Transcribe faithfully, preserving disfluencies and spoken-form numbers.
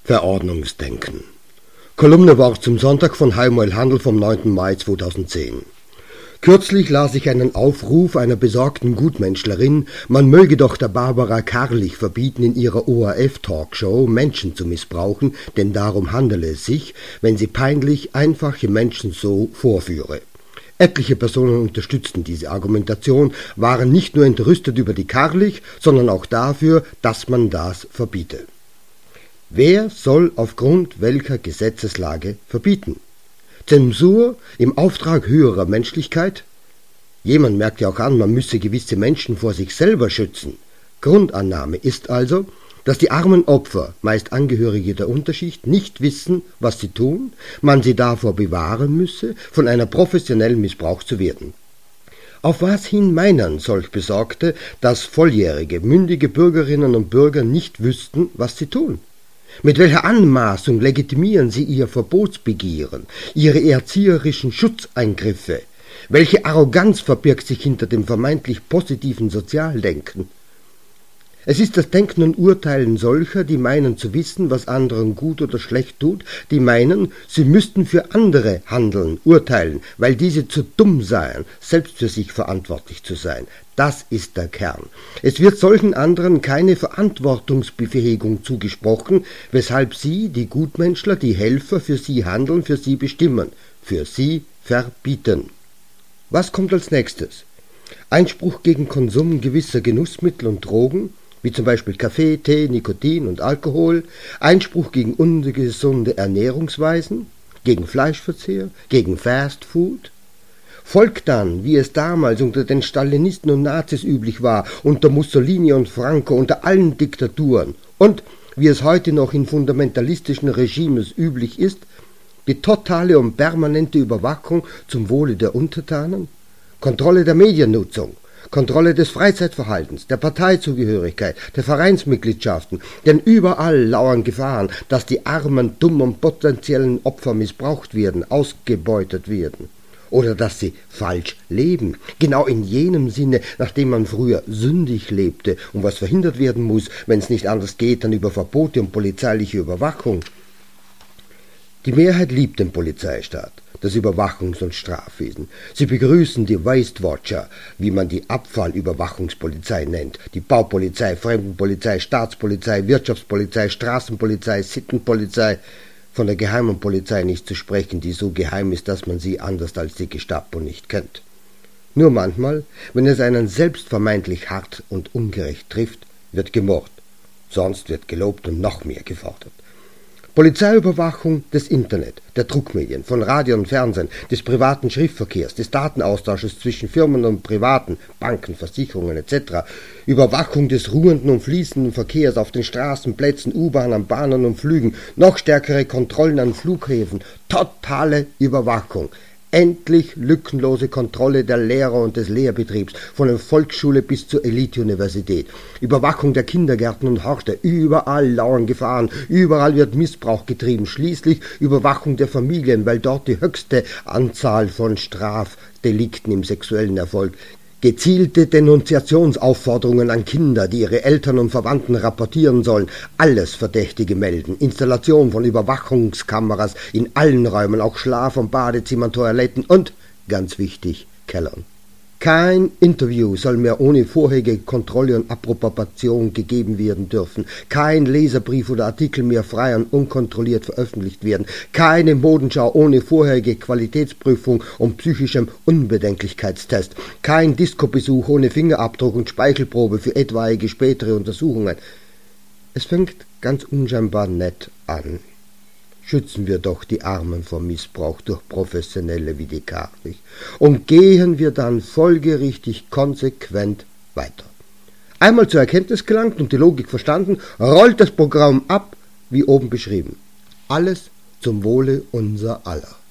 Verordnungsdenken. Kolumne Wort zum Sonntag von Heimwell Handel vom neunten Mai zweitausendzehn. Kürzlich las ich einen Aufruf einer besorgten Gutmenschlerin, man möge doch der Barbara Karlich verbieten, in ihrer O R F-Talkshow Menschen zu missbrauchen, denn darum handele es sich, wenn sie peinlich einfache Menschen so vorführe. Etliche Personen unterstützten diese Argumentation, waren nicht nur entrüstet über die Karlich, sondern auch dafür, dass man das verbiete. Wer soll aufgrund welcher Gesetzeslage verbieten? Zensur im Auftrag höherer Menschlichkeit? Jemand merkt ja auch an, man müsse gewisse Menschen vor sich selber schützen. Grundannahme ist also, dass die armen Opfer, meist Angehörige der Unterschicht, nicht wissen, was sie tun, man sie davor bewahren müsse, von einer professionellen missbraucht zu werden. Auf was hin meinen solch Besorgte, dass volljährige, mündige Bürgerinnen und Bürger nicht wüssten, was sie tun? Mit welcher Anmaßung legitimieren sie ihr Verbotsbegehren, ihre erzieherischen Schutzeingriffe? Welche Arroganz verbirgt sich hinter dem vermeintlich positiven Sozialdenken? Es ist das Denken und Urteilen solcher, die meinen zu wissen, was anderen gut oder schlecht tut, die meinen, sie müssten für andere handeln, urteilen, weil diese zu dumm seien, selbst für sich verantwortlich zu sein. Das ist der Kern. Es wird solchen anderen keine Verantwortungsbefähigung zugesprochen, weshalb sie, die Gutmenschler, die Helfer, für sie handeln, für sie bestimmen, für sie verbieten. Was kommt als nächstes? Einspruch gegen Konsum gewisser Genussmittel und Drogen, wie zum Beispiel Kaffee, Tee, Nikotin und Alkohol, Einspruch gegen ungesunde Ernährungsweisen, gegen Fleischverzehr, gegen Fast Food. Folgt dann, wie es damals unter den Stalinisten und Nazis üblich war, unter Mussolini und Franco, unter allen Diktaturen und wie es heute noch in fundamentalistischen Regimes üblich ist, die totale und permanente Überwachung zum Wohle der Untertanen, Kontrolle der Mediennutzung, Kontrolle des Freizeitverhaltens, der Parteizugehörigkeit, der Vereinsmitgliedschaften, denn überall lauern Gefahren, dass die armen, dummen, potenziellen Opfer missbraucht werden, ausgebeutet werden. Oder dass sie falsch leben, genau in jenem Sinne, nachdem man früher sündig lebte und was verhindert werden muss, wenn es nicht anders geht, dann über Verbote und polizeiliche Überwachung. Die Mehrheit liebt den Polizeistaat, das Überwachungs- und Strafwesen. Sie begrüßen die Waste Watcher, wie man die Abfallüberwachungspolizei nennt, die Baupolizei, Fremdenpolizei, Staatspolizei, Wirtschaftspolizei, Straßenpolizei, Sittenpolizei, von der geheimen Polizei nicht zu sprechen, die so geheim ist, dass man sie anders als die Gestapo nicht kennt. Nur manchmal, wenn es einen selbst vermeintlich hart und ungerecht trifft, wird gemurrt, sonst wird gelobt und noch mehr gefordert. Polizeiüberwachung des Internet, der Druckmedien, von Radio und Fernsehen, des privaten Schriftverkehrs, des Datenaustausches zwischen Firmen und Privaten, Banken, Versicherungen et cetera, Überwachung des ruhenden und fließenden Verkehrs auf den Straßen, Plätzen, U-Bahnen, Bahnen und Flügen, noch stärkere Kontrollen an Flughäfen, totale Überwachung. Endlich lückenlose Kontrolle der Lehrer und des Lehrbetriebs, von der Volksschule bis zur Elite-Universität. Überwachung der Kindergärten und Horte, überall lauern Gefahren, überall wird Missbrauch getrieben. Schließlich Überwachung der Familien, weil dort die höchste Anzahl von Strafdelikten im sexuellen Erfolg. Gezielte Denunziationsaufforderungen an Kinder, die ihre Eltern und Verwandten rapportieren sollen, alles Verdächtige melden, Installation von Überwachungskameras in allen Räumen, auch Schlaf- und Badezimmern, Toiletten und, ganz wichtig, Kellern. Kein Interview soll mehr ohne vorherige Kontrolle und Approbation gegeben werden dürfen. Kein Leserbrief oder Artikel mehr frei und unkontrolliert veröffentlicht werden. Keine Modenschau ohne vorherige Qualitätsprüfung und psychischem Unbedenklichkeitstest. Kein Discobesuch ohne Fingerabdruck und Speichelprobe für etwaige spätere Untersuchungen. Es fängt ganz unscheinbar nett an. Schützen wir doch die Armen vor Missbrauch durch Professionelle wie die Karlich und gehen wir dann folgerichtig konsequent weiter. Einmal zur Erkenntnis gelangt und die Logik verstanden, rollt das Programm ab, wie oben beschrieben. Alles zum Wohle unser aller.